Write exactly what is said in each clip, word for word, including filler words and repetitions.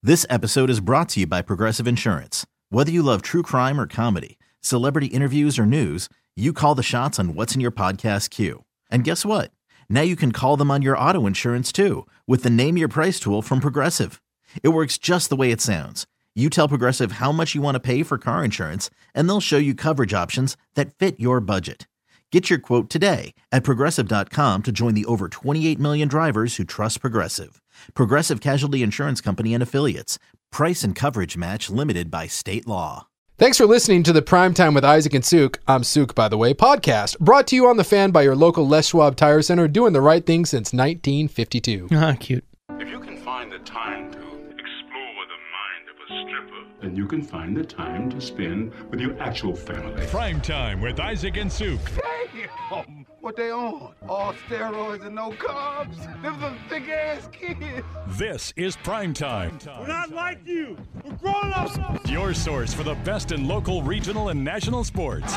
This episode is brought to you by Progressive Insurance. Whether you love true crime or comedy, celebrity interviews or news, you call the shots on what's in your podcast queue. And guess what? Now you can call them on your auto insurance too with the Name Your Price tool from Progressive. It works just the way it sounds. You tell Progressive how much you want to pay for car insurance, and they'll show you coverage options that fit your budget. Get your quote today at Progressive dot com to join the over twenty-eight million drivers who trust Progressive. Progressive Casualty Insurance Company and Affiliates. Price and coverage match limited by state law. Thanks for listening to the Primetime with Isaac and Suk, I'm Suk, by the way, podcast, brought to you on The Fan by your local Les Schwab Tire Center, doing the right thing since nineteen fifty-two. Ah, cute. If you can find the time to explore the mind of a stripper, then you can find the time to spend with your actual family. Prime Time with Isaac and Suk. Damn! What they on? All steroids and no carbs? Them some thick ass kids. This is Prime Time. We're not like you. We're grown ups. Your source for the best in local, regional, and national sports.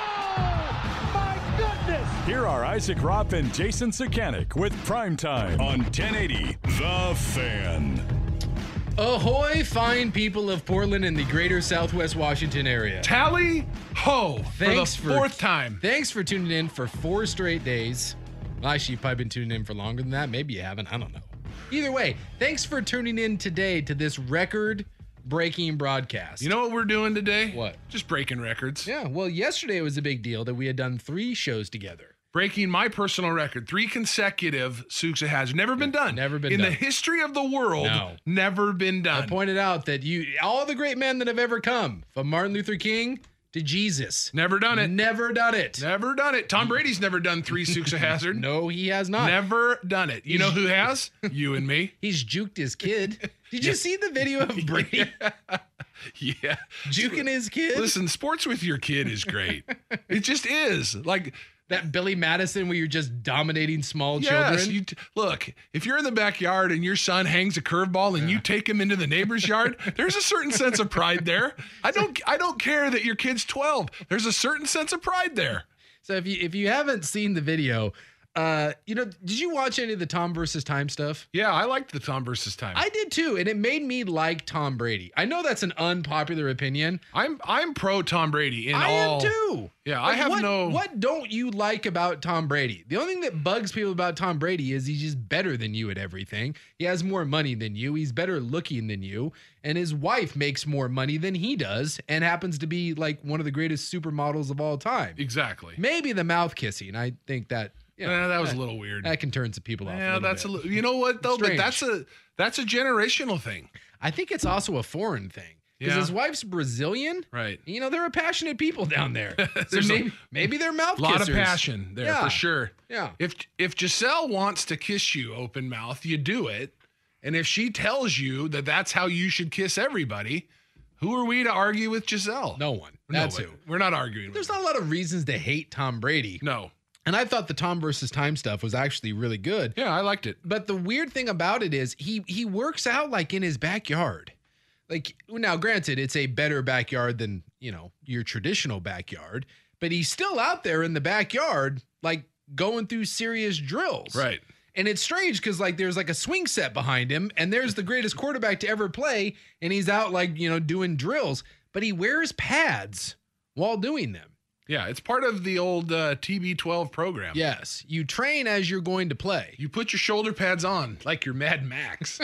Oh, my goodness! Here are Isaac Ropp and Jason Sakanik with Prime Time on ten eighty The Fan. Ahoy, fine people of Portland and the greater Southwest Washington area. Tally ho Thanks for the fourth time. Thanks for tuning in for four straight days. Well, actually, you've probably been tuning in for longer than that. Maybe you haven't. I don't know. Either way, thanks for tuning in today to this record-breaking broadcast. You know what we're doing today? What? Just breaking records. Yeah, well, yesterday it was a big deal that we had done three shows together. Breaking my personal record. Three consecutive Suksa has. Never been done. Never been In done. the history of the world, No. never been done. I pointed out that you, all the great men that have ever come, from Martin Luther King to Jesus. Never done it. Never done it. Never done it. Tom Brady's never done three Suksa Hazard. No, he has not. Never done it. You know who has? You and me. He's juked his kid. Did you see the video of Brady Yeah. juking his kid? Listen, sports with your kid is great. It just is. Like, That Billy Madison where you're just dominating small yes, children. you t- look, if you're in the backyard and your son hangs a curveball and you take him into the neighbor's yard, there's a certain sense of pride there. I don't I don't care that your kid's twelve. There's a certain sense of pride there. So if you if you haven't seen the video, uh, you know, did you watch any of the Tom versus Time stuff? Yeah, I liked the Tom versus Time. I did too, and it made me like Tom Brady. I know that's an unpopular opinion. I'm I'm pro Tom Brady in I all. am too. Yeah, I Like, have what, no. What don't you like about Tom Brady? The only thing that bugs people about Tom Brady is he's just better than you at everything. He has more money than you. He's better looking than you. And his wife makes more money than he does and happens to be like one of the greatest supermodels of all time. Exactly. Maybe the mouth kissing. I think that, you know, Eh, that was that, a little weird. That can turn some people off. Yeah, a that's bit. a little. You know what though? But Strange. that's a that's a generational thing. I think it's also a foreign thing. Because Yeah. his wife's Brazilian. Right. You know, they're a passionate people down there. So There's a maybe, maybe they're mouth A lot kissers. of passion there Yeah. for sure. Yeah. If if Giselle wants to kiss you open mouth, you do it. And if she tells you that that's how you should kiss everybody, who are we to argue with Giselle? No one. That's no, who. We're not arguing. There's with not a lot of reasons to hate Tom Brady. her. No. And I thought the Tom versus Time stuff was actually really good. Yeah, I liked it. But the weird thing about it is he he works out like in his backyard. Like, now granted, it's a better backyard than, you know, your traditional backyard, but he's still out there in the backyard, like going through serious drills. Right. And it's strange because, like, there's like a swing set behind him, and there's the greatest quarterback to ever play, and he's out, like, you know, doing drills, but he wears pads while doing them. Yeah, it's part of the old uh, T B twelve program. Yes, you train as you're going to play. You put your shoulder pads on like you're Mad Max.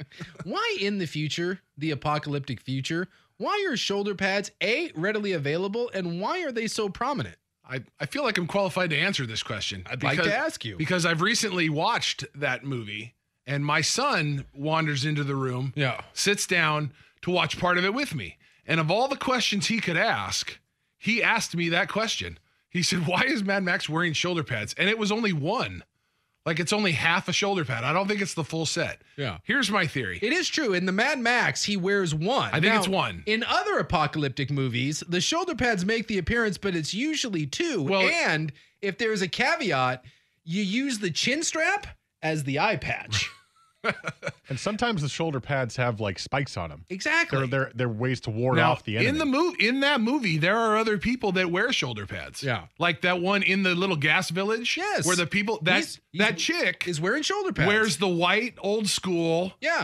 Why in the future, the apocalyptic future, why are shoulder pads, A, readily available, and why are they so prominent? I, I feel like I'm qualified to answer this question. I'd like to ask you. Because I've recently watched that movie, and my son wanders into the room, Yeah. sits down to watch part of it with me. And of all the questions he could ask, he asked me that question. He said, why is Mad Max wearing shoulder pads? And it was only one. Like, it's only half a shoulder pad. I don't think it's the full set. Yeah. Here's my theory. It is true. In the Mad Max, he wears one. I think it's one. In other apocalyptic movies, the shoulder pads make the appearance, but it's usually two. Well- and if there's a caveat, you use the chin strap as the eye patch. And sometimes the shoulder pads have like spikes on them. Exactly. They're they're, they're ways to ward Now, off the enemy. in the move in that movie, there are other people that wear shoulder pads. Yeah. Like that one in the little gas village. Yes. Where the people that He's- he's- that chick is wearing shoulder pads. wears the white old school Yeah.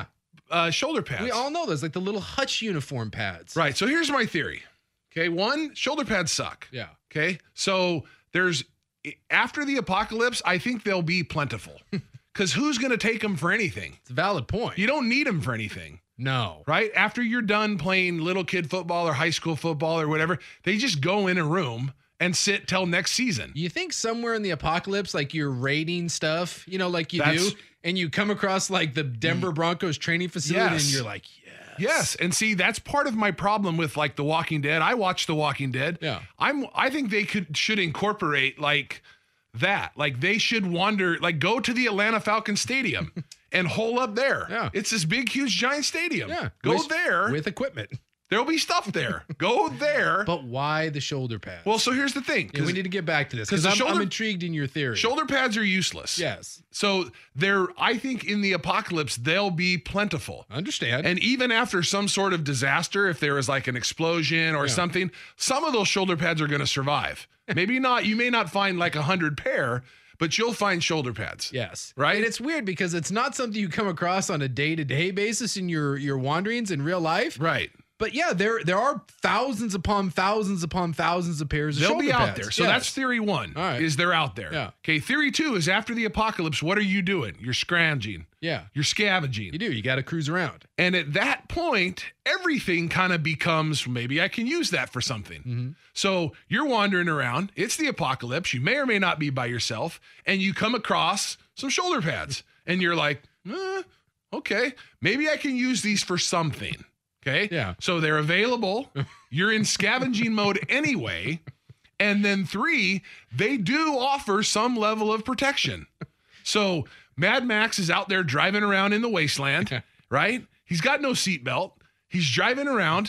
uh, shoulder pads. We all know those, like the little Hutch uniform pads. Right. So here's my theory. Okay. One, shoulder pads suck. Yeah. Okay. So there's, after the apocalypse, I think they'll be plentiful because who's going to take them for anything? It's a valid point. You don't need them for anything. No. Right? After you're done playing little kid football or high school football or whatever, they just go in a room and sit till next season. You think somewhere in the apocalypse, like you're raiding stuff, you know, like you That's- do, and you come across like the Denver Broncos training facility Yes. and you're like, yes. Yes, and see that's part of my problem with like The Walking Dead. I watch The Walking Dead. Yeah. I'm I think they could should incorporate like that. Like they should wander like go to the Atlanta Falcons Stadium and hole up there. Yeah. It's this big huge giant stadium. Yeah. Go With- there. With equipment. There'll be stuff there. Go there. But why the shoulder pads? Well, so here's the thing. Yeah, we need to get back to this 'cause because the I'm, shoulder- I'm intrigued in your theory. Shoulder pads are useless. Yes. So they're I think in the apocalypse they'll be plentiful. Understand. And even after some sort of disaster, if there was like an explosion or Yeah. something, some of those shoulder pads are going to survive. Maybe not. You may not find like a hundred pair, but you'll find shoulder pads. Yes. Right? And it's weird because it's not something you come across on a day-to-day basis in your your wanderings in real life. Right. But yeah, there there are thousands upon thousands upon thousands of pairs of They'll shoulder be out pads. there. So Yes. that's theory one. All right. Is they're out there. Yeah. Okay. Theory two is after the apocalypse, what are you doing? You're scrounging. Yeah. You're scavenging. You do. You got to cruise around. And at that point, everything kind of becomes maybe I can use that for something. Mm-hmm. So you're wandering around. It's the apocalypse. You may or may not be by yourself, and you come across some shoulder pads, and you're like, eh, okay, maybe I can use these for something. Okay. Yeah. So they're available. You're in scavenging mode anyway. And then three, they do offer some level of protection. So Mad Max is out there driving around in the wasteland, right? He's got no seatbelt. He's driving around.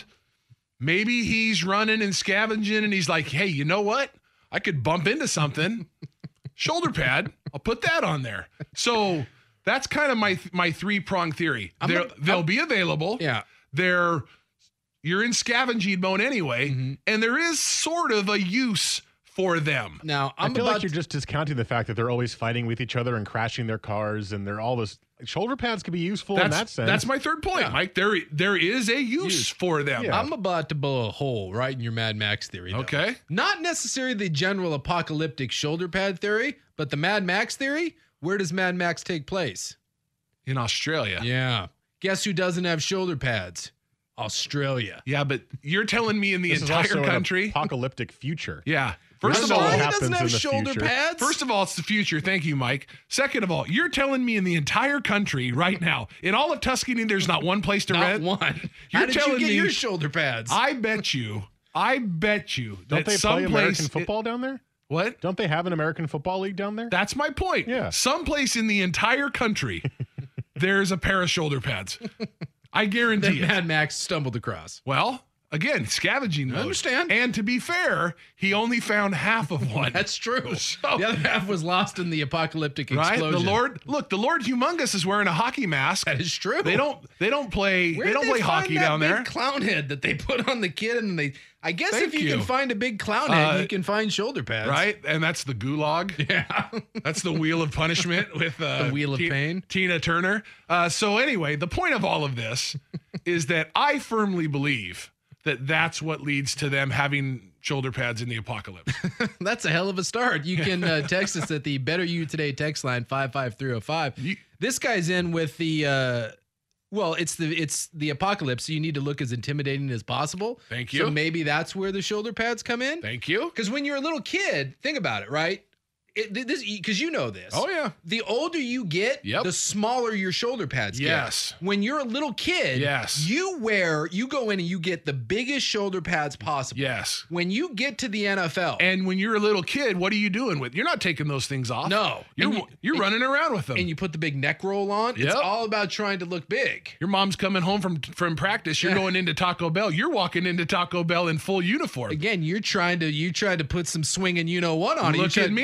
Maybe he's running and scavenging and he's like, hey, you know what? I could bump into something. Shoulder pad. I'll put that on there. So that's kind of my my three-prong theory. I'm They're, a- they'll I'm- be available. Yeah. They're you're in scavenging mode anyway, Mm-hmm. and there is sort of a use for them. Now I I'm feel about like you're just discounting the fact that they're always fighting with each other and crashing their cars, and they're all this. Shoulder pads can be useful in That's that sense. that's my third point, Yeah. Mike. There there is a use, Use. for them. Yeah. I'm about to blow a hole right in your Mad Max theory. though. Okay. Not necessarily the general apocalyptic shoulder pad theory, but the Mad Max theory. Where does Mad Max take place? In Australia. Yeah. Guess who doesn't have shoulder pads? Australia. Yeah, but you're telling me in the This is entire also an country. apocalyptic future. Yeah. We First don't of know all, what Australia happens doesn't have in the shoulder future. pads. First of all, it's the future. Thank you, Mike. Second of all, you're telling me in the entire country right now, in all of Tuscany, there's not one place to not rent. one. You're How did you telling get me- your shoulder pads? I bet you, I bet you Don't that they play someplace American football down there? What? Don't they have an American football league down there? That's my point. Yeah. Someplace in the entire country, there's a pair of shoulder pads. I that guarantee it. Mad Max stumbled across. Well, again, scavenging mode. understand. And to be fair, he only found half of one. That's true. So- the other half was lost in the apocalyptic right. explosion. The Lord, look, the Lord Humongous is wearing a hockey mask. That is true. They don't. They don't play. Where they did don't play find hockey that down big there. Clown head that they put on the kid, and they. I guess Thank if you, you. can find a big clown head, Uh, you can find shoulder pads. Right, and that's the gulag. Yeah. That's the wheel of punishment with uh, The wheel of Ti- pain. Tina Turner. Uh, so anyway, the point of all of this is that I firmly believe that that's what leads to them having shoulder pads in the apocalypse. That's a hell of a start. You can uh, text us at the Better You Today text line five five three oh five. You- This guy's in with the. Uh, well, it's the it's the apocalypse, so you need to look as intimidating as possible. Thank So you. maybe that's where the shoulder pads come in. Thank you. Because when you're a little kid, think about it, right? It, this because you know this. Oh yeah. The older you get, Yep. the smaller your shoulder pads Yes. get. When you're a little kid, Yes. you wear, you go in and you get the biggest shoulder pads possible. Yes. When you get to the N F L, And when you're a little kid, what are you doing with? You're not taking those things off. No. You're And you- you're and- running around with them. and you put the big neck roll on, Yep. it's all about trying to look big. Your mom's coming home from from practice. You're Yeah. going into Taco Bell. You're walking into Taco Bell in full uniform. Again, you're trying to you tried to put some swinging you know what on it. You Look tried- at me. I Yeah.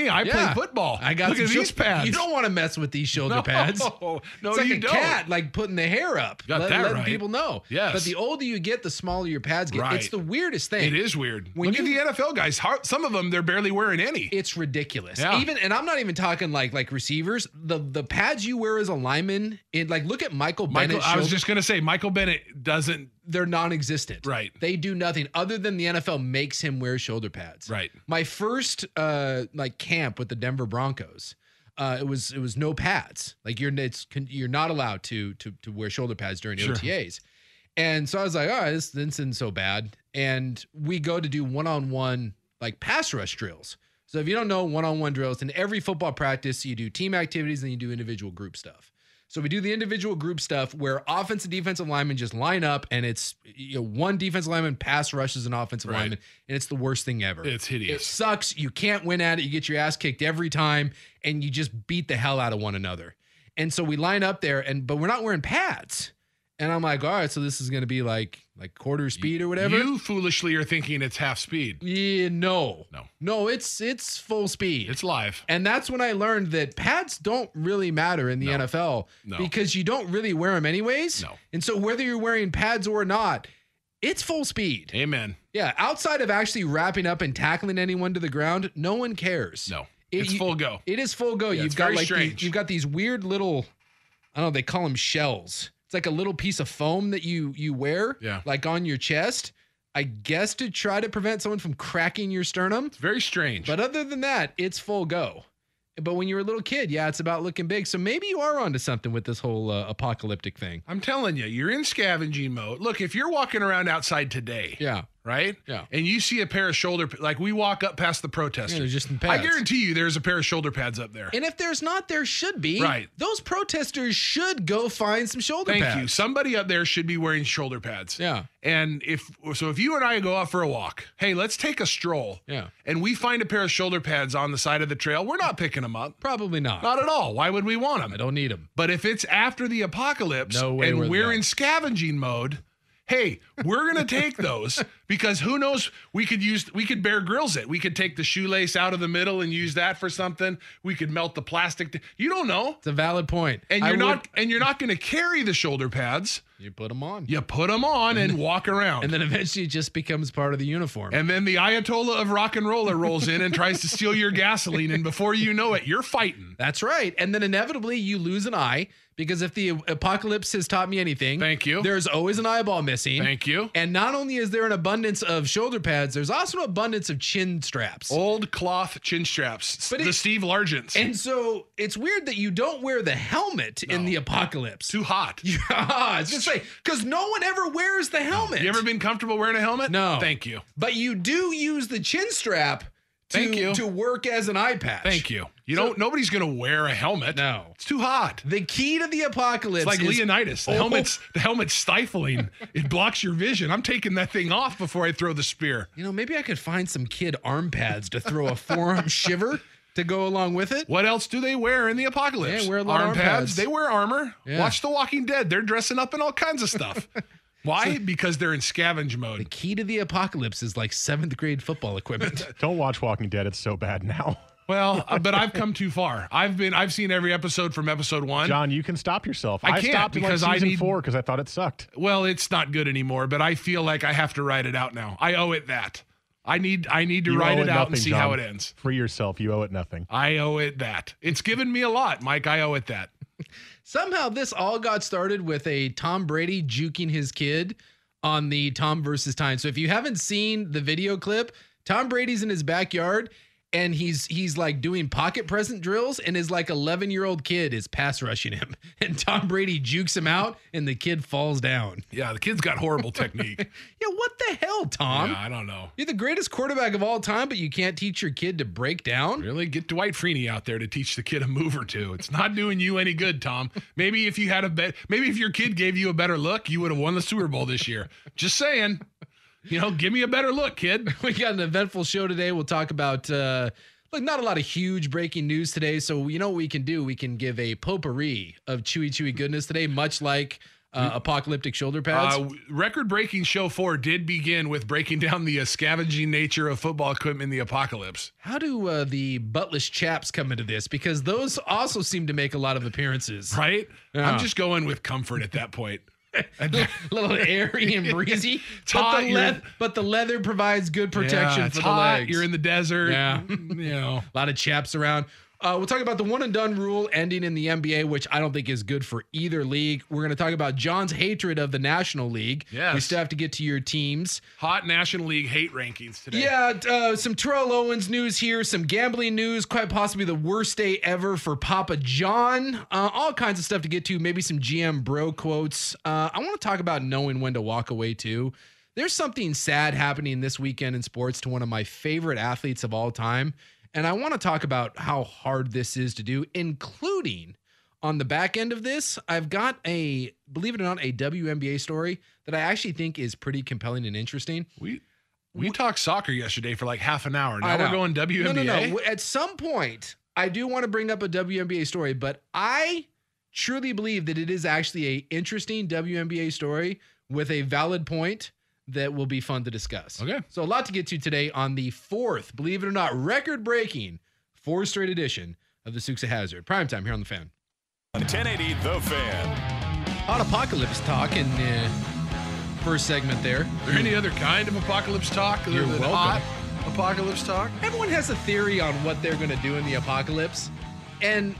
play football. I got Look some at these shou- pads. You don't want to mess with these shoulder No, pads. no, it's like you a don't. cat, like putting the hair up. Got let, that letting right. people know. Yes. But the older you get, the smaller your pads get. Right. It's the weirdest thing. It is weird. When Look at you- the N F L guys. How- Some of them, they're barely wearing any. It's ridiculous. Yeah. Even, and I'm not even talking like like receivers. The the pads you wear as a lineman, it, like look at Michael Michael, Bennett. I was shoulder- just going to say, Michael Bennett doesn't. they're non-existent. Right. They do nothing other than the N F L makes him wear shoulder pads. Right. My first uh like camp with the Denver Broncos, uh it was it was no pads. Like you're it's you're not allowed to to to wear shoulder pads during Sure. O T As. And so I was like, all right, this, this isn't so bad. And we go to do one-on-one like pass rush drills. So if you don't know one-on-one drills, in every football practice, you do team activities and you do individual group stuff. So we do the individual group stuff where offensive, defensive linemen just line up, and it's you know, one defensive lineman pass rushes an offensive Right. lineman, and it's the worst thing ever. It's hideous. It sucks. You can't win at it. You get your ass kicked every time, and you just beat the hell out of one another. And so we line up there, and but we're not wearing pads. And I'm like, all right, so this is going to be like like quarter speed or whatever. You foolishly are thinking it's half speed. Yeah, no, No. no, it's it's full speed. It's live. And that's when I learned that pads don't really matter in the No. N F L No. because you don't really wear them anyways. No. And so whether you're wearing pads or not, it's full speed. Amen. Yeah. Outside of actually wrapping up and tackling anyone to the ground, no one cares. No. It- It's you- full go. It is full go. Yeah, you've it's got very like strange. these, you've got these weird little, I don't know, they call them shells. It's like a little piece of foam that you you wear, Yeah. like on your chest. I guess to try to prevent someone from cracking your sternum. It's very strange. But other than that, it's full go. But when you're a little kid, yeah, it's about looking big. So maybe you are onto something with this whole uh, apocalyptic thing. I'm telling you, you're in scavenging mode. Look, if you're walking around outside today, Yeah. right? Yeah. And you see a pair of shoulder, like we walk up past the Yeah, protesters. they're just in I pads. guarantee you there's a pair of shoulder pads up there. And if there's not, there should be. Right. Those protesters should go find some shoulder Thank pads. you. Somebody up there should be wearing shoulder pads. Yeah. And if so, if you and I go out for a walk, hey, let's take a stroll. Yeah. And we find a pair of shoulder pads on the side of the trail, we're not picking them up. Probably not. Not at all. Why would we want I them? don't need them. But if it's after the apocalypse No way and we're we're there. in scavenging mode, hey, we're gonna take those because who knows? We could use we could Bear Grylls it. We could take the shoelace out of the middle and use that for something. We could melt the plastic. You don't know. It's a valid point. And I you're would- not and you're not gonna carry the shoulder pads. You put them on. You put them on and walk around. And then eventually it just becomes part of the uniform. And then the Ayatollah of rock and roller rolls in and tries to steal your gasoline. And before you know it, you're fighting. That's right. And then inevitably you lose an eye because if the apocalypse has taught me anything, Thank you. There's always an eyeball missing. Thank you. And not only is there an abundance of shoulder pads, there's also an abundance of chin straps. Old cloth chin straps. But the it- Steve Largents. And so it's weird that you don't wear the helmet in No. the apocalypse. Too hot. Yeah, I was just say because no one ever wears the helmet. You ever been comfortable wearing a helmet? No. Thank you. But you do use the chin strap to, Thank you. to work as an eye patch. Thank you. You So- don't. Nobody's gonna wear a helmet. No. It's too hot. The key to the apocalypse It's like is Leonidas. The Oh. helmet's the helmet's stifling. It blocks your vision. I'm taking that thing off before I throw the spear. You know, maybe I could find some kid arm pads to throw a forearm shiver to go along with it. What else do they wear in the apocalypse? Yeah, wear a lot of arm pads. They wear armor. Yeah. Watch The Walking Dead. They're dressing up in all kinds of stuff. Why? Because they're in scavenge The mode. key to the apocalypse is like seventh grade football equipment. Don't watch Walking Dead. It's so bad now. Well, uh, but I've come too far. I've been. I've seen every episode from episode one. John, you can stop yourself. I I, can't stopped in, like, because I season need- four because I thought it sucked. Well, it's not good anymore, but I feel like I have to write it out now. I owe it that. I need. I need to You write owe it out and nothing, see John. how it ends. Free yourself. You owe it nothing. I owe it that. It's given me a lot, Mike. I owe it that. Somehow this all got started with a Tom Brady juking his kid on the Tom versus Time. So if you haven't seen the video clip, Tom Brady's in his backyard and he's he's like doing pocket present drills and his like eleven year old kid is pass rushing him and Tom Brady jukes him out and the kid falls down. Yeah, the kid's got horrible technique. Yeah, what the hell, Tom? Yeah, I don't know. You're the greatest quarterback of all time, but you can't teach your kid to break down? Really, get Dwight Freeney out there to teach the kid a move or two. It's not doing you any good, Tom. Maybe if you had a bet, maybe if your kid gave you a better look, you would have won the Super Bowl this year. Just saying. You know, give me a better look, kid. We got an eventful show today. We'll talk about, uh, look, not a lot of huge breaking news today. So, you know what we can do? We can give a potpourri of chewy, chewy goodness today, much like uh, apocalyptic shoulder pads. Uh, record-breaking show four did begin with breaking down the uh, scavenging nature of football equipment in the apocalypse. How do uh, the buttless chaps come into this? Because those also seem to make a lot of appearances. Right? Yeah. I'm just going with comfort at that point. A little airy and breezy. It's but, hot, the you're- leather, but the leather provides good protection Yeah, it's for hot, the legs. You're in the desert. Yeah. You know. A lot of chaps around. Uh, we'll talk about the one and done rule ending in the N B A, which I don't think is good for either league. We're going to talk about John's hatred of the National League. Yes. We still have to get to your teams. Hot National League hate rankings today. Yeah, uh, some Terrell Owens news here, some gambling news, quite possibly the worst day ever for Papa John. Uh, all kinds of stuff to get to, maybe some G M bro quotes. Uh, I want to talk about knowing when to walk away too. There's something sad happening this weekend in sports to one of my favorite athletes of all time. And I want to talk about how hard this is to do, including on the back end of this. I've got a, believe it or not, a W N B A story that I actually think is pretty compelling and interesting. We we talked soccer yesterday for like half an hour. I Now we're know. going W N B A. No, no, no. At some point, I do want to bring up a W N B A story, but I truly believe that it is actually a interesting W N B A story with a valid point that will be fun to discuss. Okay. So a lot to get to today on the fourth, believe it or not, record-breaking four straight edition of the Sukes of Hazard. Primetime here on The Fan. ten eighty The Fan. Hot apocalypse talk in the first segment there. Is there any other kind of apocalypse talk other You're than welcome. hot apocalypse talk? Everyone has a theory on what they're going to do in the apocalypse. And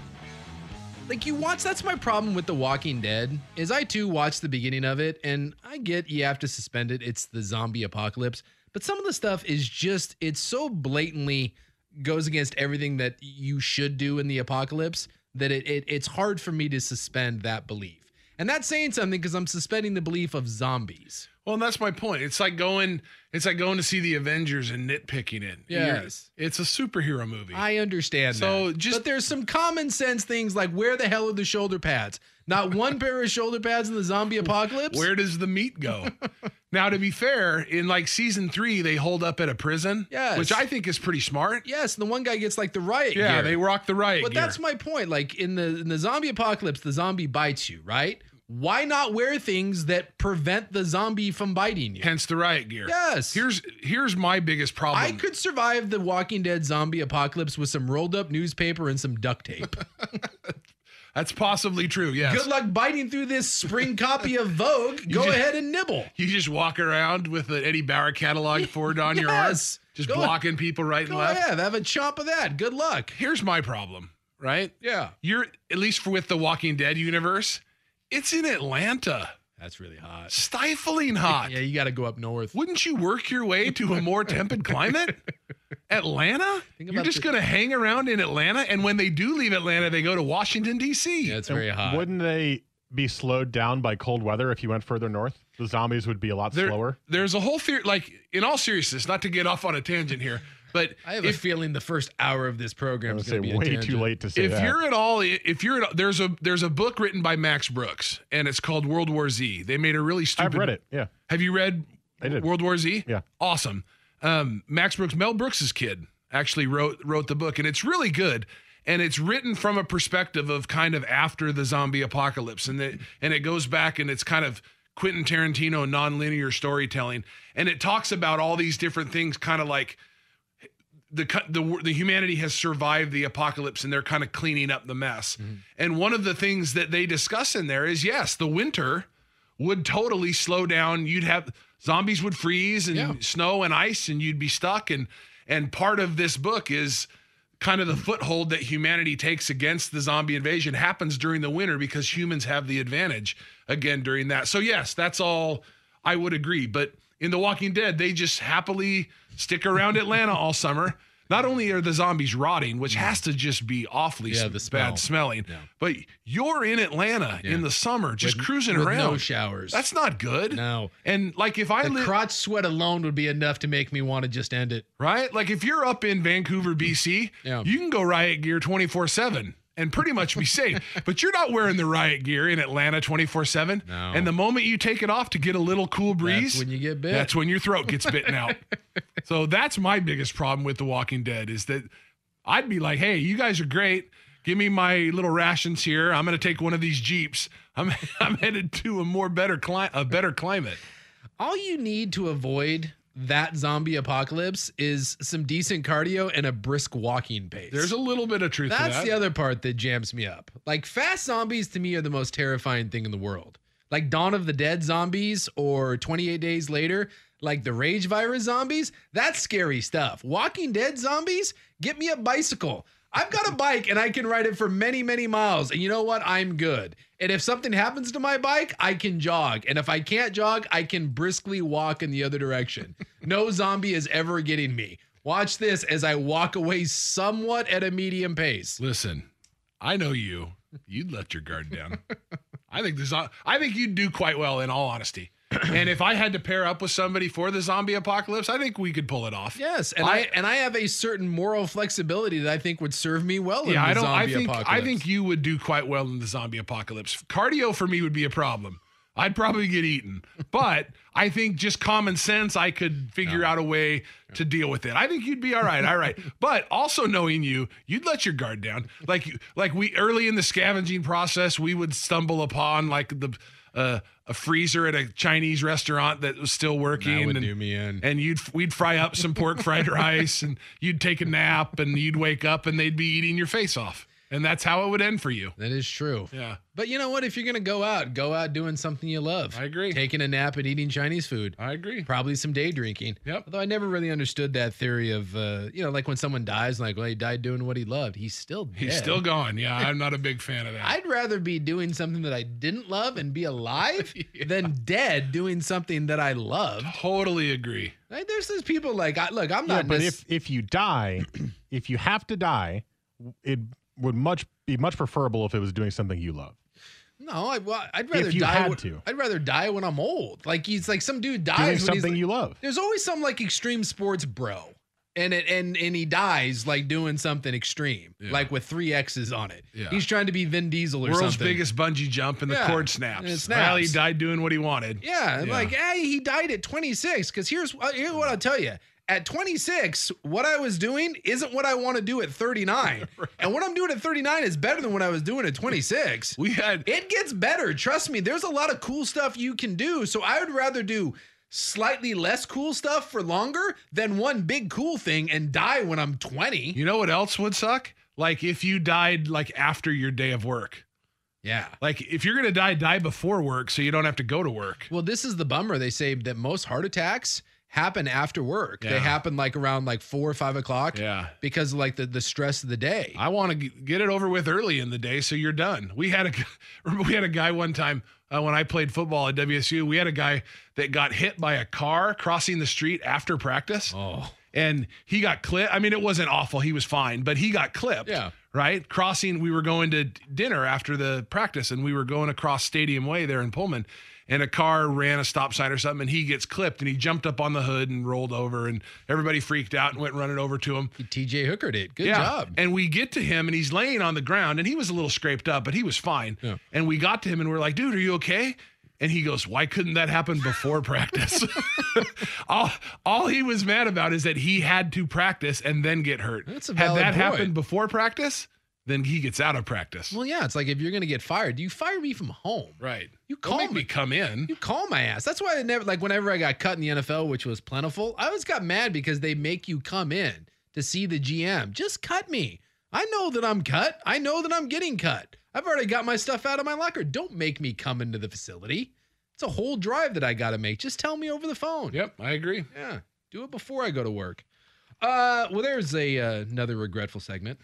like you watch, that's my problem with The Walking Dead, is I too watched the beginning of it, and I get you have to suspend it. It's the zombie apocalypse. But some of the stuff is just, it's so blatantly goes against everything that you should do in the apocalypse that it, it it's hard for me to suspend that belief. And that's saying something because I'm suspending the belief of zombies. Well, and that's my point. It's like going it's like going to see the Avengers and nitpicking it. You're- Yes. It's a superhero movie. I understand So that. just- but there's some common sense things like where the hell are the shoulder pads? Not one pair of shoulder pads in the zombie apocalypse. Where does the meat go? Now, to be fair, in like season three, they hold up at a prison, Yes. which I think is pretty smart. Yes, the one guy gets like the riot Yeah, gear. they rock the riot But gear. that's my point. Like in the in the zombie apocalypse, the zombie bites you, right? Why not wear things that prevent the zombie from biting you? Hence the riot gear. Yes. Here's here's my biggest problem. I could survive the Walking Dead zombie apocalypse with some rolled up newspaper and some duct tape. That's possibly true. Yes. Good luck biting through this spring copy of Vogue. Go just- ahead and nibble. You just walk around with the Eddie Bauer catalog forward on your arm, Yes. just Go blocking people right and Go left. ahead, have a chomp of that. Good luck. Here's my problem, right? Yeah. You're at least for with the Walking Dead universe, it's in Atlanta. That's really hot. Stifling hot. Yeah, you got to go up north. Wouldn't you work your way to a more temperate climate? Atlanta? Think You're about just the- going to hang around in Atlanta, and when they do leave Atlanta, they go to Washington, D C. Yeah, it's very hot. Wouldn't they be slowed down by cold weather if you went further north? The zombies would be a lot There- slower. There's a whole theory, like, in all seriousness, not to get off on a tangent here, but I have a if feeling the first hour of this program I is would say going to be a way tangent. too late to say if that. you're at all if you're at, there's a there's a book written by Max Brooks, and it's called World War Z. They made a really stupid I've read it. Yeah. Have you read I did. World War Z? Yeah. Awesome. Um, Max Brooks, Mel Brooks's kid, actually wrote wrote the book, and it's really good. And it's written from a perspective of kind of after the zombie apocalypse, and it and it goes back, and it's kind of Quentin Tarantino nonlinear storytelling, and it talks about all these different things, kind of like the the the humanity has survived the apocalypse, and they're kind of cleaning up the mess. Mm-hmm. And one of the things that they discuss in there is, yes, the winter would totally slow down. You'd have zombies would freeze and Yeah. snow and ice, and you'd be stuck. And and part of this book is kind of the foothold that humanity takes against the zombie invasion happens during the winter because humans have the advantage again during that. So yes, that's all I would agree. But in The Walking Dead, they just happily stick around Atlanta all summer. Not only are the zombies rotting, which has to just be awfully Yeah, s- the smell. bad smelling, Yeah. but you're in Atlanta Yeah. in the summer, just With- cruising with around. no showers. That's not good. No. And like if I The live, crotch sweat alone would be enough to make me want to just end it. right? Like if you're up in Vancouver, B C, Yeah. you can go riot gear twenty-four seven and pretty much be safe. But you're not wearing the riot gear in Atlanta twenty-four seven. No. And the moment you take it off to get a little cool breeze, That's when you get bit. that's when your throat gets bitten out. So that's my biggest problem with The Walking Dead is that I'd be like, hey, you guys are great. Give me my little rations here. I'm going to take one of these Jeeps. I'm I'm headed to a more better cli- a better climate. All you need to avoid that zombie apocalypse is some decent cardio and a brisk walking pace. There's a little bit of truth to that. That's the other part that jams me up. Like, fast zombies to me are the most terrifying thing in the world. Like Dawn of the Dead zombies or twenty-eight days later, like the Rage virus zombies, that's scary stuff. Walking Dead zombies, get me a bicycle. I've got a bike and I can ride it for many, many miles. And you know what? I'm good. And if something happens to my bike, I can jog. And if I can't jog, I can briskly walk in the other direction. No zombie is ever getting me. Watch this as I walk away somewhat at a medium pace. Listen, I know you. You'd let your guard down. I think this. I think you'd do quite well, in all honesty. And if I had to pair up with somebody for the zombie apocalypse, I think we could pull it off. Yes, and I, I and I have a certain moral flexibility that I think would serve me well. Yeah, in the I don't. zombie I think. apocalypse. I think you would do quite well in the zombie apocalypse. Cardio for me would be a problem. I'd probably get eaten, but I think just common sense, I could figure no. out a way no. to deal with it. I think you'd be all right. All right. But also knowing you, you'd let your guard down. Like, like we early in the scavenging process, we would stumble upon like the, uh, a freezer at a Chinese restaurant that was still working. That would and, do me in. And you'd, we'd fry up some pork fried rice and you'd take a nap and you'd wake up and they'd be eating your face off. And that's how it would end for you. That is true. Yeah. But you know what? If you're going to go out, go out doing something you love. I agree. Taking a nap and eating Chinese food. I agree. Probably some day drinking. Yep. Although I never really understood that theory of, uh, you know, like when someone dies, like, well, he died doing what he loved. He's still dead. He's still gone. Yeah, I'm not a big fan of that. I'd rather be doing something that I didn't love and be alive yeah. than dead doing something that I love. Totally agree. Like, there's those people like, I, look, I'm not. Yeah, but if, if you die, if you have to die, it would much be much preferable if it was doing something you love. No, I, well, I'd rather if you die. Had when, to. I'd rather die when I'm old. Like he's like some dude dies doing when something he's like, you love. There's always some like extreme sports bro, and it and and he dies like doing something extreme, yeah. like with three X's on it. Yeah. He's trying to be Vin Diesel or World's something. biggest bungee jump, and the yeah. cord snaps. It snaps. Well, he died doing what he wanted. Yeah, yeah. like hey, he died at twenty-six. Because here's here's what I'll tell you. At twenty-six, what I was doing isn't what I want to do at thirty-nine. Right. And what I'm doing at thirty-nine is better than what I was doing at twenty-six. We had It gets better. Trust me, there's a lot of cool stuff you can do. So I would rather do slightly less cool stuff for longer than one big cool thing and die when I'm twenty. You know what else would suck? Like if you died like after your day of work. Yeah. Like if you're going to die, die before work so you don't have to go to work. Well, this is the bummer. They say that most heart attacks happen after work. Yeah. They happen like around like four or five o'clock. Yeah. Because of like the, the stress of the day. I want to get it over with early in the day so you're done. We had a remember we had a guy one time uh, when I played football at W S U. We had a guy that got hit by a car crossing the street after practice. Oh. And he got clipped. I mean, it wasn't awful. He was fine, but he got clipped. Yeah. Right? Crossing, we were going to dinner after the practice and we were going across Stadium Way there in Pullman. And a car ran a stop sign or something, and he gets clipped, and he jumped up on the hood and rolled over, and everybody freaked out and went running over to him. T J Hookered it. Good yeah. job. And we get to him, and he's laying on the ground, and he was a little scraped up, but he was fine. Yeah. And we got to him, and we're like, dude, are you okay? And he goes, why couldn't that happen before practice? all, all he was mad about is that he had to practice and then get hurt. That's a Had valid that point. happened before practice, then he gets out of practice. Well, yeah, it's like if you're going to get fired, you fire me from home. Right. You Don't call make me come in. You call my ass. That's why I never, like whenever I got cut in the N F L, which was plentiful, I always got mad because they make you come in to see the G M. Just cut me. I know that I'm cut. I know that I'm getting cut. I've already got my stuff out of my locker. Don't make me come into the facility. It's a whole drive that I got to make. Just tell me over the phone. Yep, I agree. Yeah. Do it before I go to work. Uh, well, there's a uh, another regretful segment.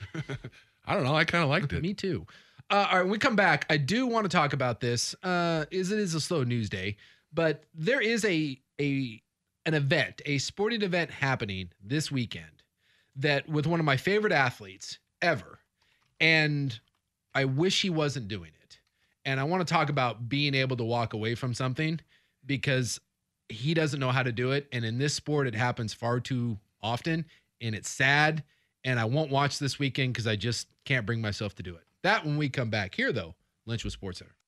I don't know. I kind of liked it. Me too. Uh, all right, when we come back, I do want to talk about this. Uh, is it is a slow news day, but there is a a an event, a sporting event happening this weekend that with one of my favorite athletes ever, and I wish he wasn't doing it. And I want to talk about being able to walk away from something because he doesn't know how to do it, and in this sport, it happens far too often, and it's sad. And I won't watch this weekend because I just can't bring myself to do it. That when we come back here, though, Lynchwood Sports Center.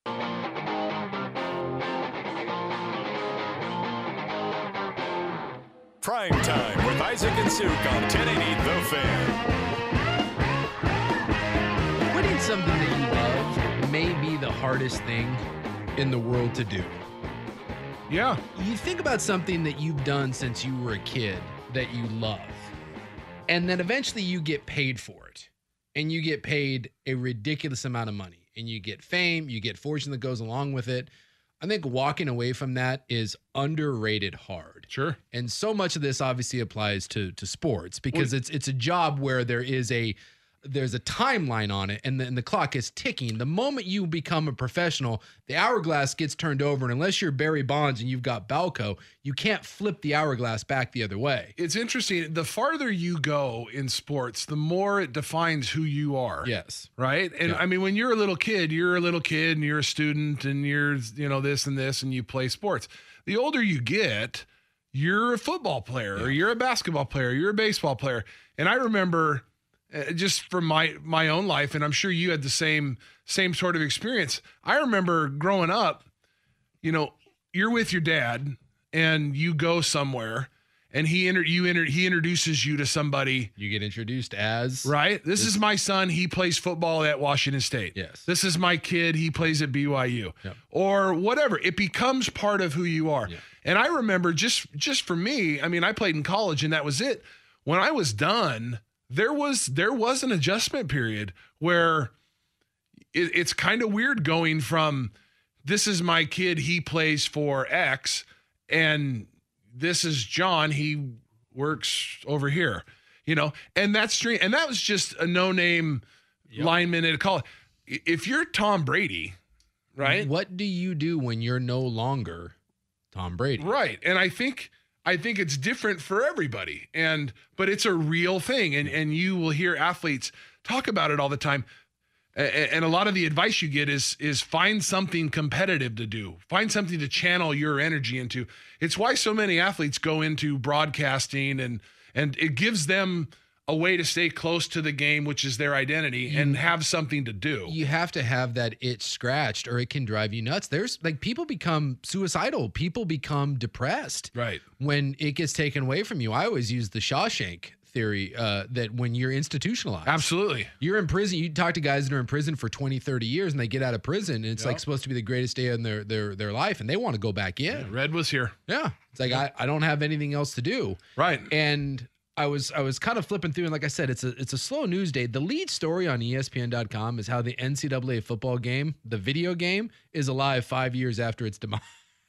Prime Time with Isaac and Suk on ten eighty The Fan. Quitting something that you love may be the hardest thing in the world to do. Yeah. You think about something that you've done since you were a kid that you love, and then eventually you get paid for it, and you get paid a ridiculous amount of money, and you get fame, you get fortune that goes along with it. I think walking away from that is underrated hard. Sure. And so much of this obviously applies to to sports because well, it's it's a job where there is a there's a timeline on it, and the, and the clock is ticking. The moment you become a professional, the hourglass gets turned over, and unless you're Barry Bonds and you've got Balco, you can't flip the hourglass back the other way. It's interesting. The farther you go in sports, the more it defines who you are. Yes. Right? And yeah. I mean, when you're a little kid, you're a little kid and you're a student and you're, you know, this and this, and you play sports. The older you get, you're a football player yeah. or you're a basketball player, you're a baseball player. And I remember uh, just from my my own life, and I'm sure you had the same same sort of experience. I remember growing up, you know, you're with your dad and you go somewhere and he inter- you inter- he introduces you to somebody. You get introduced as right. This, this is my son. He plays football at Washington State. Yes. This is my kid. He plays at B Y U yep. or whatever. It becomes part of who you are. Yep. And I remember just just for me, I mean, I played in college and that was it. When I was done, there was there was an adjustment period where it, it's kind of weird going from this is my kid, he plays for X, and this is John, he works over here, you know, and that's strange. And that was just a no-name yep. lineman at a college. If you're Tom Brady, right? What do you do when you're no longer Tom Brady? Right. And I think I think it's different for everybody. And but it's a real thing. And and you will hear athletes talk about it all the time. And a lot of the advice you get is is find something competitive to do. Find something to channel your energy into. It's why so many athletes go into broadcasting, and and it gives them a way to stay close to the game, which is their identity, you, and have something to do. You have to have that itch scratched or it can drive you nuts. There's like people become suicidal. People become depressed. Right. When it gets taken away from you. I always use the Shawshank theory uh, that when you're institutionalized. Absolutely. You're in prison. You talk to guys that are in prison for twenty, thirty years and they get out of prison and it's yep. like supposed to be the greatest day in their, their, their life and they want to go back in. Yeah, Red was here. Yeah. It's like, I, I don't have anything else to do. Right. And I was I was kind of flipping through, and like I said, it's a it's a slow news day. The lead story on E S P N dot com is how the N C double A football game, the video game, is alive five years after its demise.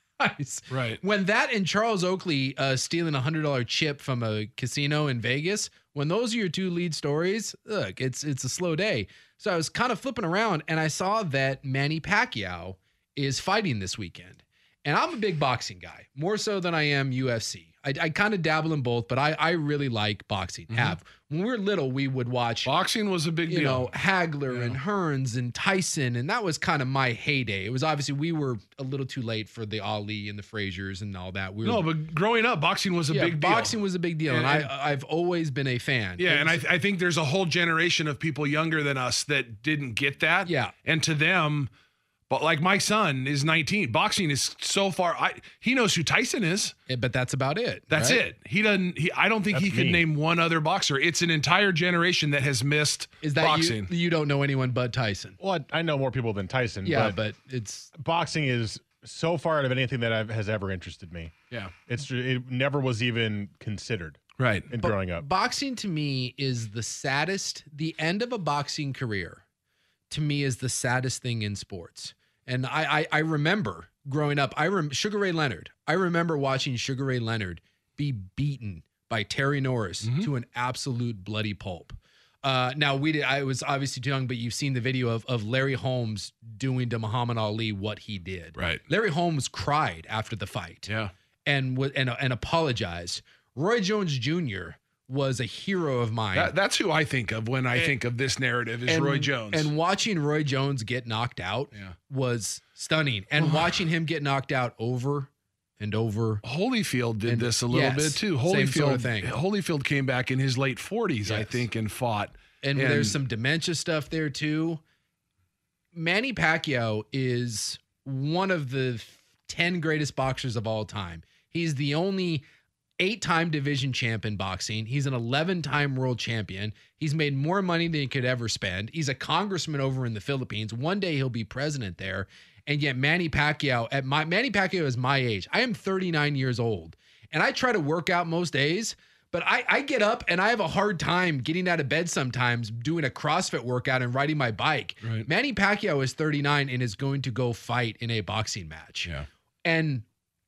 Right. When that and Charles Oakley uh, stealing a hundred dollar chip from a casino in Vegas, when those are your two lead stories, look, it's it's a slow day. So I was kind of flipping around, and I saw that Manny Pacquiao is fighting this weekend. And I'm a big boxing guy, more so than I am U F C. I, I kind of dabble in both, but I, I really like boxing. Mm-hmm. Have when we were little, we would watch. Boxing was a big you deal. know, Hagler yeah. and Hearns and Tyson, and that was kind of my heyday. It was obviously we were a little too late for the Ali and the Fraziers and all that. We were, no, but growing up, boxing was a yeah, big deal. Boxing was a big deal, and, and, and I I've always been a fan. Yeah, it's, and I I think there's a whole generation of people younger than us that didn't get that. Yeah, and to them. But like my son is nineteen. Boxing is so far. I he knows who Tyson is. Yeah, but that's about it. That's right? it. He doesn't. He I don't think that's he could me. name one other boxer. It's an entire generation that has missed is that boxing. You, you don't know anyone but Tyson. Well, I, I know more people than Tyson. Yeah, but, but it's boxing is so far out of anything that I've, has ever interested me. Yeah, it's it never was even considered. Right. In but growing up, boxing to me is the saddest. The end of a boxing career, to me, is the saddest thing in sports. And I, I, I remember growing up, I rem, Sugar Ray Leonard. I remember watching Sugar Ray Leonard be beaten by Terry Norris mm-hmm. to an absolute bloody pulp. Uh, now we did. I was obviously too young, but you've seen the video of of Larry Holmes doing to Muhammad Ali what he did. Right. Larry Holmes cried after the fight. Yeah. And w- and and apologized. Roy Jones Junior was a hero of mine. That, that's who I think of when I and, think of this narrative is and, Roy Jones. And watching Roy Jones get knocked out yeah. was stunning. And watching him get knocked out over and over. Holyfield did and, this a little yes, bit too. Holyfield, Holyfield, sort of thing. Holyfield came back in his late forties, yes. I think, and fought. And, and there's some dementia stuff there too. Manny Pacquiao is one of the ten greatest boxers of all time. He's the only eight-time division champ in boxing. He's an eleven-time world champion. He's made more money than he could ever spend. He's a congressman over in the Philippines. One day he'll be president there. And yet Manny Pacquiao, at my Manny Pacquiao is my age. I am thirty-nine years old. And I try to work out most days, but I, I get up and I have a hard time getting out of bed sometimes, doing a CrossFit workout and riding my bike. Right. Manny Pacquiao is thirty-nine and is going to go fight in a boxing match. Yeah. And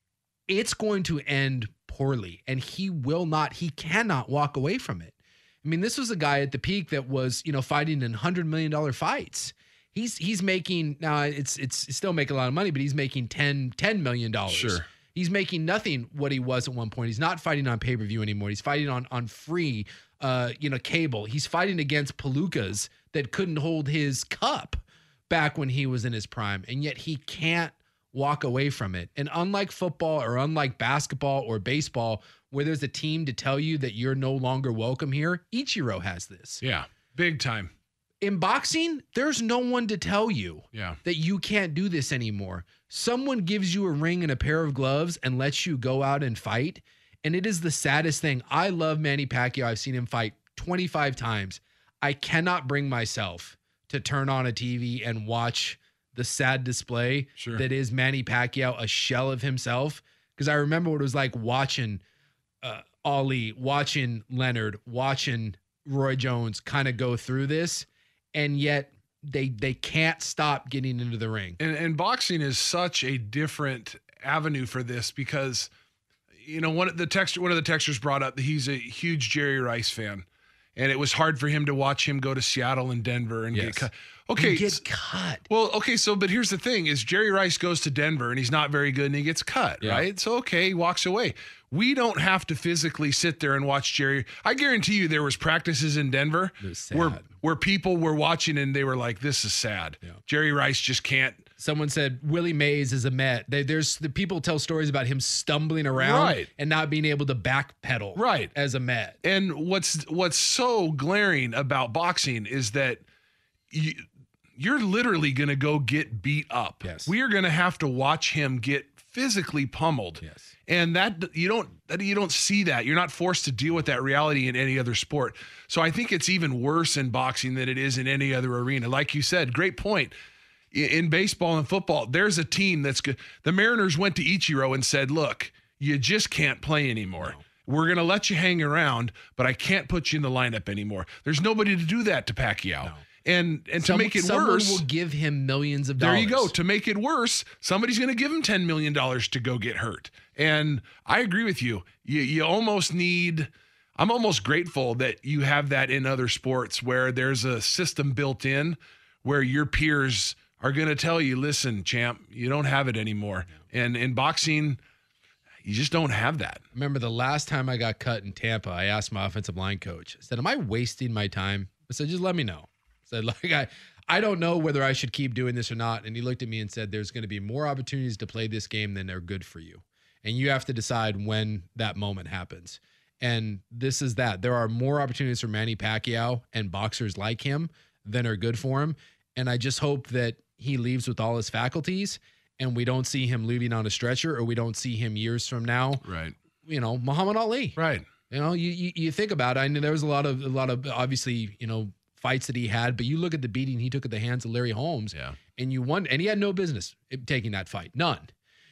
it's going to end poorly, and he will not, he cannot walk away from it. I mean, this was a guy at the peak that was, you know, fighting in one hundred million dollars fights. He's he's making, now it's it's still making a lot of money, but he's making ten million dollars. Sure. He's making nothing what he was at one point. He's not fighting on pay-per-view anymore. He's fighting on on free, uh, you know, cable. He's fighting against Palookas that couldn't hold his cup back when he was in his prime, and yet he can't walk away from it. And unlike football or unlike basketball or baseball, where there's a team to tell you that you're no longer welcome here, Ichiro has this. Yeah, big time. In boxing, there's no one to tell you Yeah. that you can't do this anymore. Someone gives you a ring and a pair of gloves and lets you go out and fight. And it is the saddest thing. I love Manny Pacquiao. I've seen him fight twenty-five times. I cannot bring myself to turn on a T V and watch the sad display Sure. that is Manny Pacquiao, a shell of himself. Because I remember what it was like watching uh, Ali, watching Leonard, watching Roy Jones kind of go through this. And yet they they can't stop getting into the ring. And, and boxing is such a different avenue for this because, you know, one of the text one of the texters brought up that he's a huge Jerry Rice fan, and it was hard for him to watch him go to Seattle and Denver and Yes. get cut. Okay, You get cut. well, okay, so but here's the thing: is Jerry Rice goes to Denver and he's not very good and he gets cut, Yeah. right? So okay, he walks away. We don't have to physically sit there and watch Jerry. I guarantee you, there was practices in Denver It was where sad. where people were watching and they were like, "This is sad." Yeah. Jerry Rice just can't. Someone said Willie Mays is a Met. They, there's the people tell stories about him stumbling around Right. and not being able to backpedal Right. as a Met. And what's what's so glaring about boxing is that you, you're literally going to go get beat up. Yes. We are going to have to watch him get physically pummeled. Yes. And that you don't that you don't see that. You're not forced to deal with that reality in any other sport. So I think it's even worse in boxing than it is in any other arena. Like you said, great point. In, in baseball and football, there's a team that's good. The Mariners went to Ichiro and said, "Look, you just can't play anymore. We're going to let you hang around, but I can't put you in the lineup anymore." There's nobody to do that to Pacquiao. No. And and Some- to make it someone worse, will give him millions of there dollars. you go. To make it worse, somebody's going to give him ten million dollars to go get hurt. And I agree with you. You you almost need I'm almost grateful that you have that in other sports where there's a system built in where your peers are going to tell you, "Listen, champ, you don't have it anymore." And in boxing, you just don't have that. Remember the last time I got cut in Tampa, I asked my offensive line coach, I said, "Am I wasting my time?" I said, "Just let me know." I said, like, I, I don't know whether I should keep doing this or not. And he looked at me and said, "There's going to be more opportunities to play this game than are good for you. And you have to decide when that moment happens." And this is that. There are more opportunities for Manny Pacquiao and boxers like him than are good for him. And I just hope that he leaves with all his faculties and we don't see him leaving on a stretcher, or we don't see him years from now, Right. you know, Muhammad Ali. Right. You know, you, you you think about it. I know there was a lot of a lot of obviously, you know, fights that he had, but you look at the beating he took at the hands of Larry Holmes, Yeah. and you wonder, and he had no business taking that fight, none.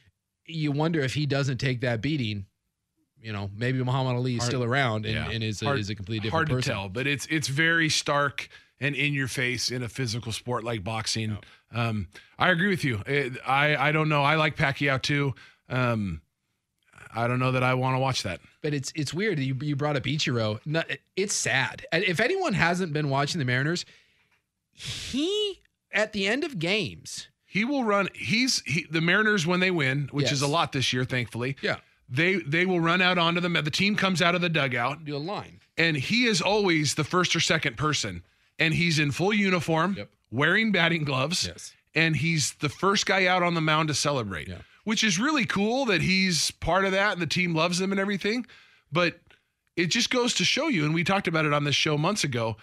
You wonder if he doesn't take that beating, you know, maybe Muhammad Ali is Hard- still around and, yeah. and is a, Hard- is a completely Hard different to person. tell, but it's it's very stark and in your face in a physical sport like boxing. Um, I agree with you. It, I I don't know. I like Pacquiao too. Um, I don't know that I want to watch that. But it's it's weird. You you brought up Ichiro. No, it's sad. And if anyone hasn't been watching the Mariners, he at the end of games, He will run. He's he, the Mariners when they win, which Yes. is a lot this year, thankfully. yeah, They they will run out onto the the team comes out of the dugout, do a line. and he is always the first or second person, and he's in full uniform, Yep. wearing batting gloves, Yes. and he's the first guy out on the mound to celebrate, Yeah. which is really cool that he's part of that and the team loves him and everything. But it just goes to show you, and we talked about it on this show months ago.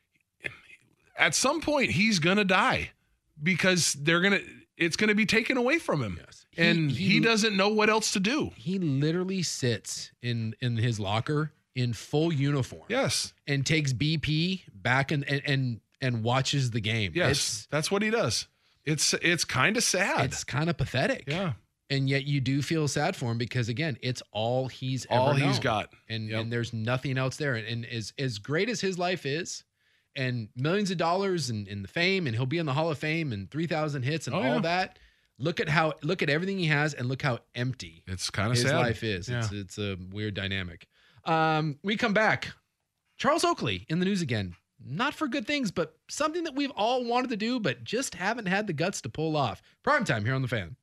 At some point, he's gonna die because they're gonna. It's gonna be taken away from him. Yes. and he, he doesn't know what else to do. He literally sits in in his locker in full uniform. Yes. And takes B P back and and and, and watches the game. Yes. It's, that's what he does. It's it's kind of sad. It's kind of pathetic. Yeah. And yet you do feel sad for him because again, it's all he's all ever known. he's got. And yep. and there's nothing else there. And, and as as great as his life is, and millions of dollars and, and the fame, and he'll be in the Hall of Fame and three thousand hits and oh, all yeah. that. Look at how look at everything he has and look how empty it's kind of his sad. life is. Yeah. It's it's a weird dynamic. Um, we come back. Charles Oakley in the news again. Not for good things, but something that we've all wanted to do, but just haven't had the guts to pull off. Prime time here on The Fan.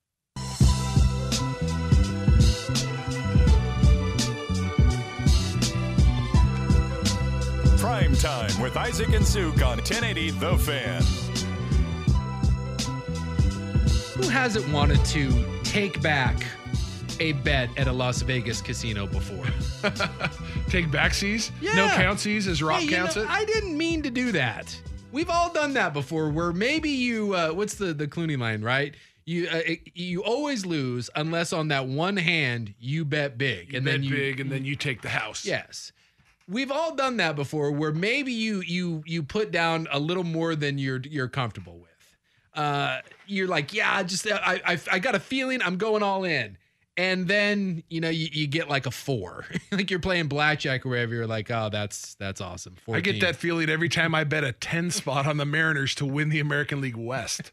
Prime time with Isaac and Suk on ten eighty The Fan. Who hasn't wanted to take back a bet at a Las Vegas casino before? Take backsies? Yeah. No countsees as Rock Hey, you counts know, it? I didn't mean to do that. We've all done that before where maybe you, uh, what's the, the Clooney line, right? You uh, you always lose unless on that one hand you bet big. You and bet then you, big and then you take the house. Yes. We've all done that before where maybe you you you put down a little more than you're you're comfortable with. Uh, you're like, yeah, I just I, I I got a feeling I'm going all in. And then, you know, you, you get like a four. Like you're playing blackjack or wherever, you're like, oh, that's that's awesome. fourteen. I get that feeling every time I bet a ten spot on the Mariners to win the American League West.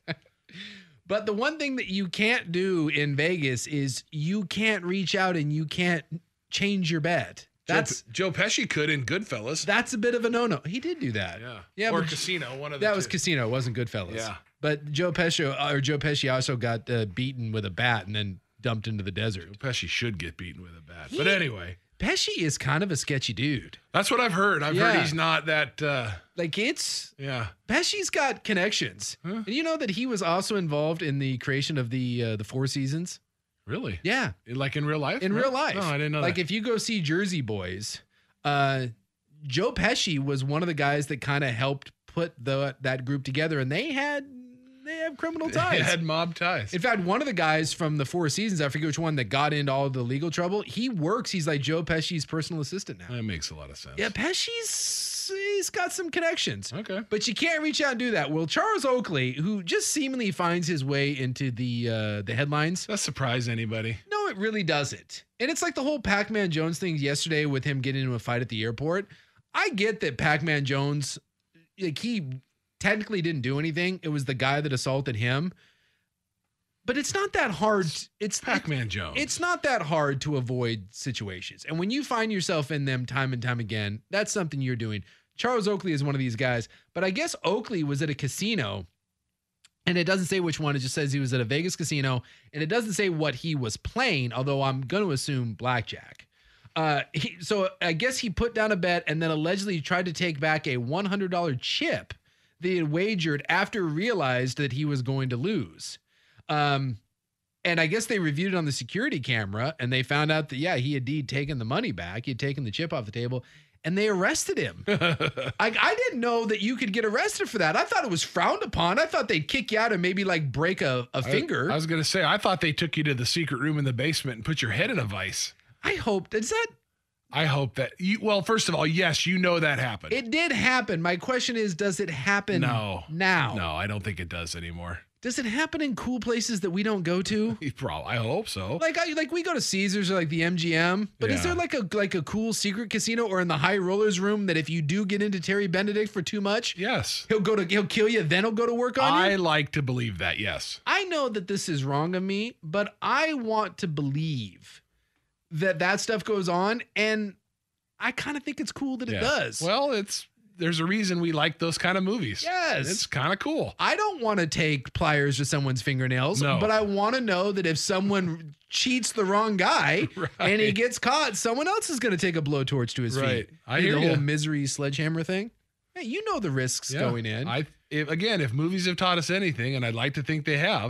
But the one thing that you can't do in Vegas is you can't reach out and you can't change your bet. That's Joe, Joe Pesci could in Goodfellas. That's a bit of a no-no. He did do that. Yeah. Yeah. Or but Casino, one of the That two. was Casino, it wasn't Goodfellas. Yeah. But Joe Pesci or Joe Pesci also got uh, beaten with a bat and then dumped into the desert. Joe Pesci should get beaten with a bat. He, but anyway. Pesci is kind of a sketchy dude. That's what I've heard. I've Yeah. heard he's not that uh Like it's yeah. Pesci's got connections. Huh? And you know that he was also involved in the creation of the uh, the Four Seasons? Really? Yeah. Like in real life? In real life. No, I didn't know like that. if you go see Jersey Boys, uh, Joe Pesci was one of the guys that kind of helped put the that group together, and they had they have criminal ties. They had mob ties. In fact, one of the guys from the Four Seasons, I forget which one, that got into all the legal trouble, he works. He's like Joe Pesci's personal assistant now. That makes a lot of sense. Yeah, Pesci's he's got some connections. Okay. But you can't reach out and do that. Well, Charles Oakley, who just seemingly finds his way into the uh, the headlines. Does that surprise anybody? No, it really doesn't. And it's like the whole Pac-Man Jones thing yesterday with him getting into a fight at the airport. I get that Pac-Man Jones, like he technically didn't do anything. It was the guy that assaulted him. But it's not that hard. It's Pac-Man Jones. It's not that hard to avoid situations. And when you find yourself in them time and time again, that's something you're doing. Charles Oakley is one of these guys. But I guess Oakley was at a casino, and it doesn't say which one. It just says he was at a Vegas casino, and it doesn't say what he was playing, although I'm going to assume blackjack. Uh, he, so I guess he put down a bet and then allegedly tried to take back a one hundred dollars chip that he had wagered after he realized that he was going to lose. Um, and I guess they reviewed it on the security camera and they found out that, yeah, he had indeed taken the money back. He had taken the chip off the table and they arrested him. I, I didn't know that you could get arrested for that. I thought it was frowned upon. I thought they'd kick you out and maybe like break a, a finger. I, I was going to say, I thought they took you to the secret room in the basement and put your head in a vice. I hope, is that? I hope that you, well, first of all, yes, you know that happened. It did happen. My question is, does it happen no, now? No, I don't think it does anymore. Does it happen in cool places that we don't go to? Probably, I hope so. Like, I, like we go to Caesars or like the M G M, but Yeah. is there like a like a cool secret casino or in the high rollers room that if you do get into Terry Benedict for too much, Yes. he'll go to he'll kill you, then he'll go to work on I you? like to believe that, yes. I know that this is wrong of me, but I want to believe that that stuff goes on, and I kind of think it's cool that it Yeah. does. Well, it's there's a reason we like those kind of movies. Yes. It's kind of cool. I don't want to take pliers to someone's fingernails, No. but I want to know that if someone cheats the wrong guy Right. and he gets caught, someone else is going to take a blowtorch to his Right. feet. I Hey, hear the ya. whole misery sledgehammer thing. Hey, you know the risks Yeah. going in. I if, again, if movies have taught us anything, and I'd like to think they have,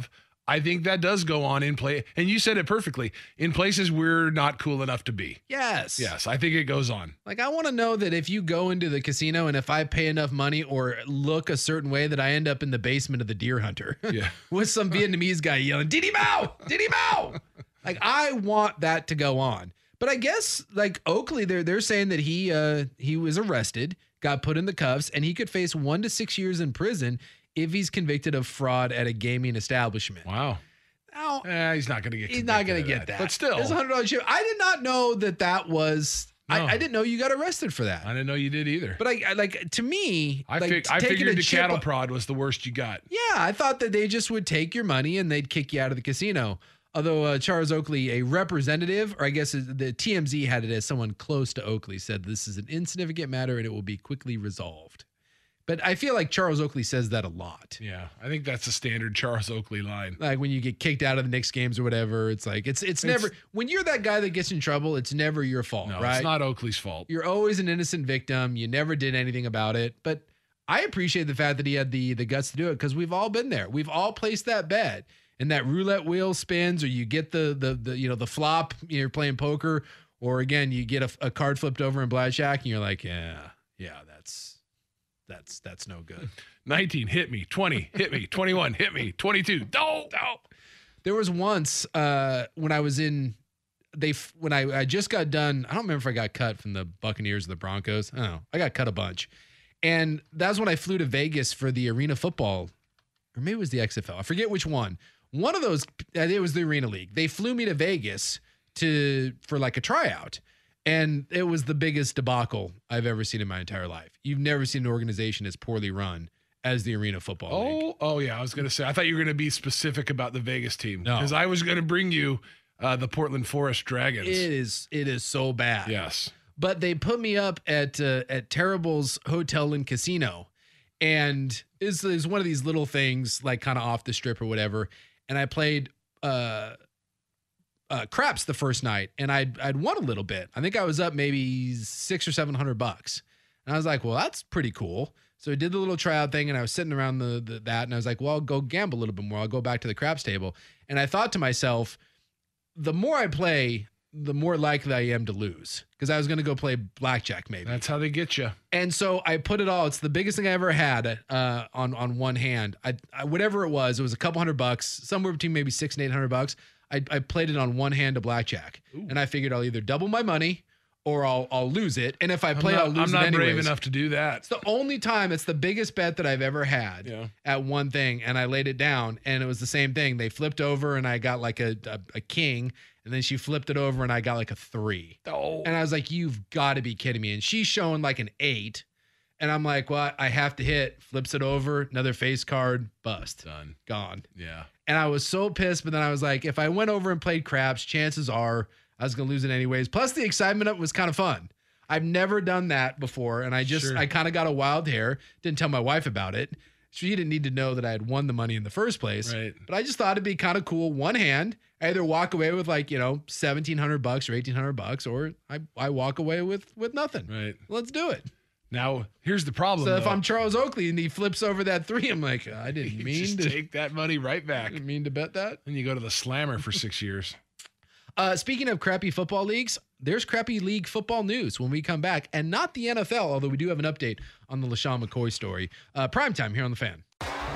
I think that does go on in play. And you said it perfectly. In places we're not cool enough to be. Yes. Yes, I think it goes on. Like, I want to know that if you go into the casino and if I pay enough money or look a certain way that I end up in the basement of the Deer Hunter Yeah. with some Vietnamese guy yelling, Diddy Mao, Diddy Mao. Like, I want that to go on. But I guess, like, Oakley, they're, they're saying that he uh, he was arrested, got put in the cuffs, and he could face one to six years in prison if he's convicted of fraud at a gaming establishment. Wow. Now, Eh, he's not going to get he's not going to convicted get of that. But still. It's a one hundred dollars chip. I did not know that that was, No. I, I didn't know you got arrested for that. I didn't know you did either. But I, I like, to me, I, like, fig- I taking figured a the chip- cattle prod was the worst you got. Yeah, I thought that they just would take your money and they'd kick you out of the casino. Although uh, Charles Oakley, a representative, or I guess the T M Z had it as someone close to Oakley, said this is an insignificant matter and it will be quickly resolved. But I feel like Charles Oakley says that a lot. Yeah, I think that's a standard Charles Oakley line. Like when you get kicked out of the Knicks games or whatever, it's like it's it's, It's- never when you're that guy that gets in trouble, it's never your fault, No, right? it's not Oakley's fault. You're always an innocent victim. You never did anything about it. But I appreciate the fact that he had the the guts to do it because we've all been there. We've all placed that bet. And that roulette wheel spins, or you get the the the you know the flop. You're playing poker, or again you get a, a card flipped over in blackjack, and you're like, yeah, yeah, that's that's that's no good. nineteen, hit me. twenty, hit me. twenty-one, hit me. twenty-two, no, no. There was once uh, when I was in, they when I, I just got done. I don't remember if I got cut from the Buccaneers or the Broncos. I don't know. I got cut a bunch, and that's when I flew to Vegas for the Arena Football, or maybe it was the X F L. I forget which one. One of those, it was the Arena League. They flew me to Vegas to for like a tryout, and it was the biggest debacle I've ever seen in my entire life. You've never seen an organization as poorly run as the Arena Football League. Oh, oh yeah. I was going to say, I thought you were going to be specific about the Vegas team. No. Because I was going to bring you uh, the Portland Forest Dragons. It is, it is so bad. Yes. But they put me up at uh, at Terrible's Hotel and Casino, and it's, it's one of these little things like kind of off the strip or whatever. And I played uh, uh, craps the first night, and I'd I'd won a little bit. I think I was up maybe six or seven hundred bucks, and I was like, well, that's pretty cool. So I did the little tryout thing, and I was sitting around the, the that, and I was like, well, I'll go gamble a little bit more. I'll go back to the craps table, and I thought to myself, the more I play, the more likely I am to lose, because I was going to go play blackjack maybe. That's how they get you. And so I put it all. It's the biggest thing I ever had uh, on on one hand. I, I whatever it was, it was a couple hundred bucks, somewhere between maybe six and eight hundred bucks. I, I played it on one hand of blackjack, Ooh. and I figured I'll either double my money or I'll I'll lose it. And if I play, I'm not, I'll lose I'm not it anyways. brave enough to do that. It's the only time. It's the biggest bet that I've ever had Yeah. at one thing, and I laid it down, and it was the same thing. They flipped over, and I got like a a, a king. And then she flipped it over and I got like a three. Oh. And I was like, you've got to be kidding me. And she's showing like an eight. And I'm like, well, I have to hit. Flips it over. Another face card. Bust. Done. Gone. Yeah. And I was so pissed. But then I was like, if I went over and played craps, chances are I was going to lose it anyways. Plus the excitement of it was kind of fun. I've never done that before. And I just, Sure. I kind of got a wild hair. Didn't tell my wife about it. She didn't need to know that I had won the money in the first place. Right. But I just thought it'd be kind of cool. One hand, I either walk away with like, you know, seventeen hundred bucks or eighteen hundred bucks, or I, I walk away with, with nothing. Right. Let's do it. Now, here's the problem. So if though. I'm Charles Oakley and he flips over that three, I'm like, I didn't You mean just to take that money right back. didn't mean to bet that. And you go to the Slammer for six years. Uh, speaking of crappy football leagues, there's crappy league football news when we come back, and not the N F L, although we do have an update on the LaShawn McCoy story. Uh, primetime here on The Fan.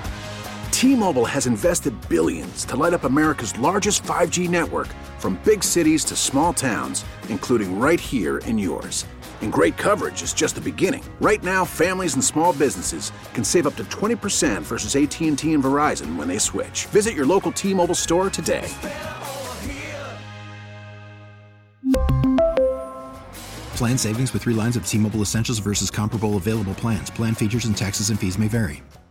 T-Mobile has invested billions to light up America's largest five G network, from big cities to small towns, including right here in yours. And great coverage is just the beginning. Right now, families and small businesses can save up to twenty percent versus A T and T and Verizon when they switch. Visit your local T-Mobile store today. Plan savings with three lines of T-Mobile Essentials versus comparable available plans. Plan features and taxes and fees may vary.